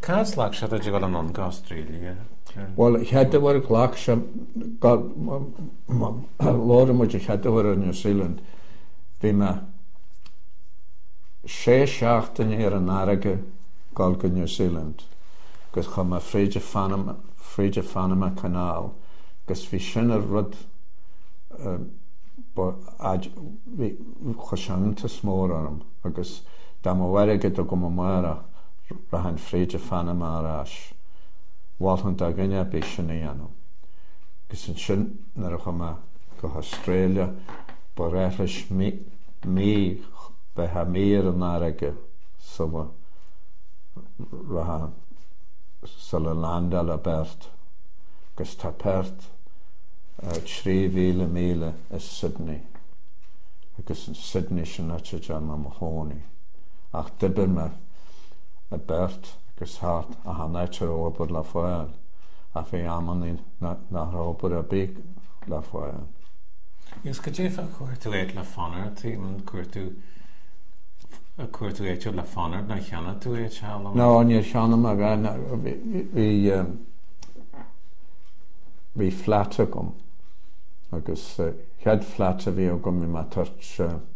Cads lag siad a ddígal an Australia. Well, cheadhar ghlach sem lára muid cheadhar in New Zealand. Bhí me 6 seachtain ar an airige gáil go New Zealand. Gus chum a Fríde Fanama Canal. Gus bhí sin a rud choisianta smór orm. Agus dá má bhairige do go mara rahan Fríde Fanama arás. Walthant a gine bí sin íanam. Gus an sin nar a chuma go Australia ba réithlis mí betha mír an airige sama rahan sal a landal a bert gus tá pert 3,000 míle is Sydney agus in Sydney sin atse jan ma mahóni ach dibir me a bert agus hart a hanaitir ober la foel a fi amani na ober a big la foel. Is go dé fa cuairtú éit le fanar tí man cuairtú éit le fanar na cheanna tú éit sealam? No, ani'r cheanna ma gan fi flata gom agus chead flata fi o gom I ma tart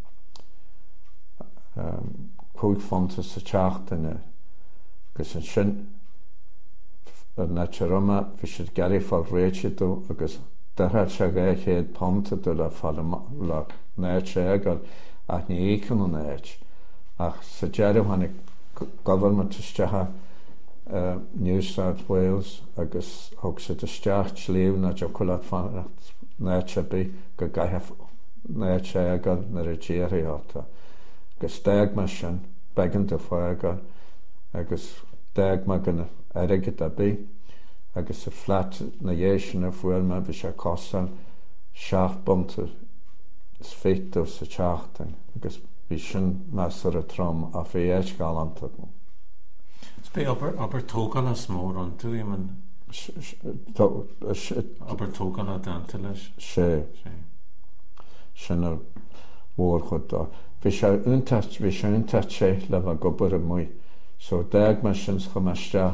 cwg fonta sa teachtainne agus an sin na tyroma fi sydd gari ffordd réitidw agus dyhad siag chéad ponta dy la ffordd la neit siag ac ni eicon o'n neit ach sa geri hwani government ysdiacha New South Wales agus hwg sydd ysdiach chliw na jo cwlad ffordd neit siabi go gaihaf neit siag na regeri hota agus deg ma sin began dy ffordd agus deg ma gan erigid a bi agus y flat na ieisyn y fwyl ma fi eisiau cosan siach bonta sfeit o sa teachtain agus fi sy'n mesur y trom a fi eich galant ag mo. Sbe aber tógan a smór an tú I man aber tógan a danta leis? Sé sy'n ar bwr chod da fi eisiau untat sé lef a gobar y mwy so deg ma sy'n schymestia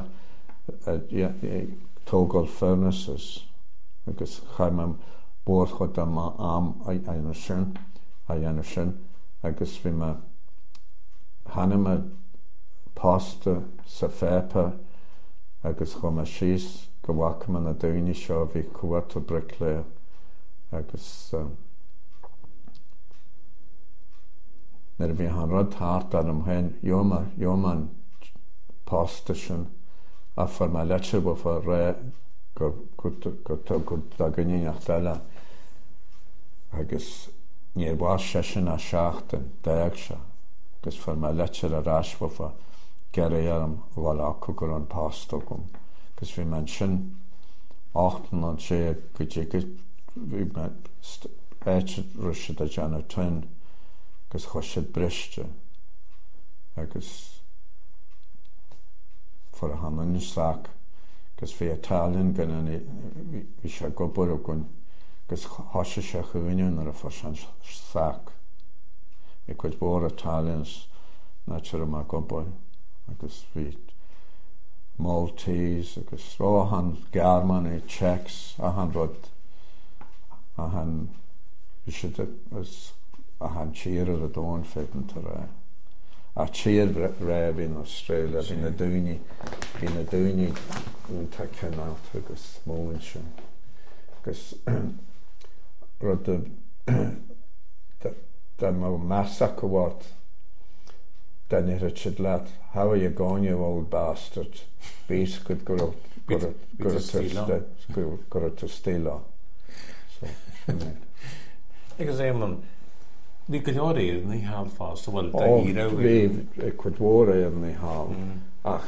tógal furnaces agus chaim am bwr chod am a yna sy'n agus fi ma hanna ma pasta sa fepa agus chom a sís go wac ma na dawni sio fi cwat o bricklayer agus nid fi han rod hart ar am hen yoman pasta sy'n a ffordd mae lechr bod ffordd re gwrdd da gynnu nach dela agus ni'r was session a siachten deg sia agus ffordd mae lechr a ras bod ffordd geri ar am wal acw gwr an pasta gwm agus fi mae'n sy'n 8 an sé gydjigyd fi mae'n eich rwysyd a jan y tyn agus chwysyd briste agus for a haman sac gus fi Italian gan fi eisiau gwybod o gwn gus hosio eisiau chyfinion ar y ffosian sac fi gwyd bod Italians na tyr yma gwybod agus fi Maltese agus o han German I Czechs a han rod a han a han cheer ar y don ffedyn tyr a cheer ref in Australia fi'n y dwyni yn ta cynnaut agos mwyn sy'n agos rod da ma masak o wat da ni Richard lad how are you going you old bastard base could go to stila so agus man Ní go leor éir ní hall fás so bhfuil da íra bhí cuidmór éir ní hall ach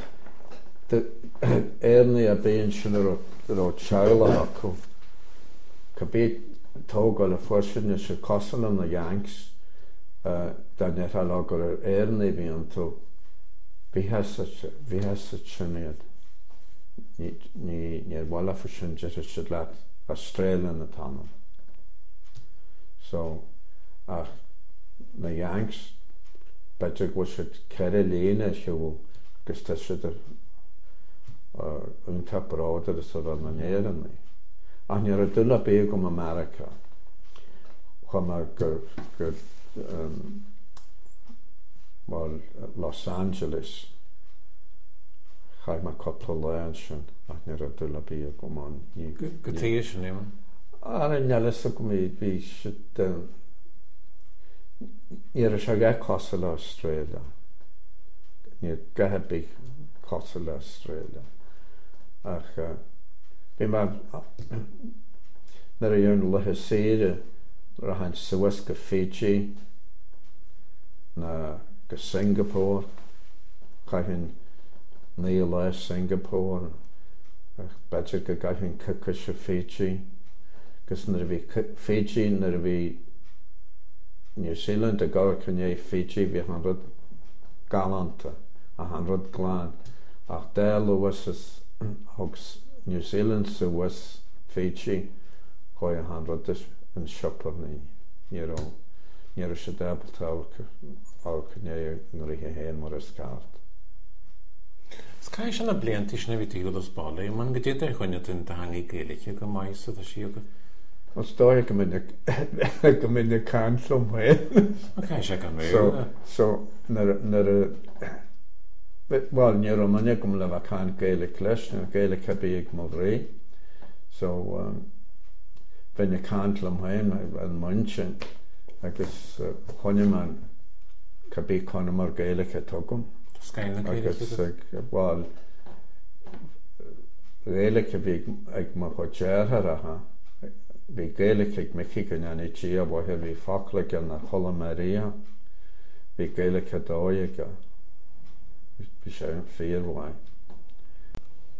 éirní a bíon sin ar teala acu go bí tógáil a fuirsinne se cosan na Yanks da net a lagur éirní bhíon tú bhí heasa sinnéad ní bhla fa sin de si leat Australia na tanam so ach na Yanks beidir go siad ceir léine siú gus tá siad un tapráda is a bhfuil na néan mí. Ach níor a dul a bé go America chuma gur Los Angeles chaith me coppla lein sin ach níor a dul a bé go man Go tíir sin éman. Ar an nelas go mí bhí si níor a se ga cosa le Australia. Níor gathe bí cosa le Australia. Ach bhí mar nar a dhéann lethe séire ra hain suas go Fiji na go Singapore chaithinn níl le Singapore ach beidir go gaithinn cuca se Fiji gus nar a bhí Fiji nar a bhí New Zealand a gáir cynné Fiji bhí 100 galanta a 100 glán ach dá luas is agus New Zealand sa was Fiji chuir 100 an siopar níor se débalt ácné an ríthe héan mar a scart. Sky sin na bliantí sin bhí tíú os bála, man go dtí chuine in de hangí Gaeilge go mais a siúga. Os dóigh go minic cantlum héin. Ok, sé gan mé. So well, níor manne gom le bh can Gaeilge leis, na Gaeilge hebí ag mo bhré. So bhína cantlum héin an muintin agus chuine man cabí chuna mar Gaeilge tugam. Sky na Gaeilge. Well, Gaeilge bhí ag mo chu dearthar atha. Bhí Gaeilge ag mici go neanítí a bhaithe bhí facla gan na Chola Maria. Bhí Gaeilge dóige. Bhí sé an fíorhhain.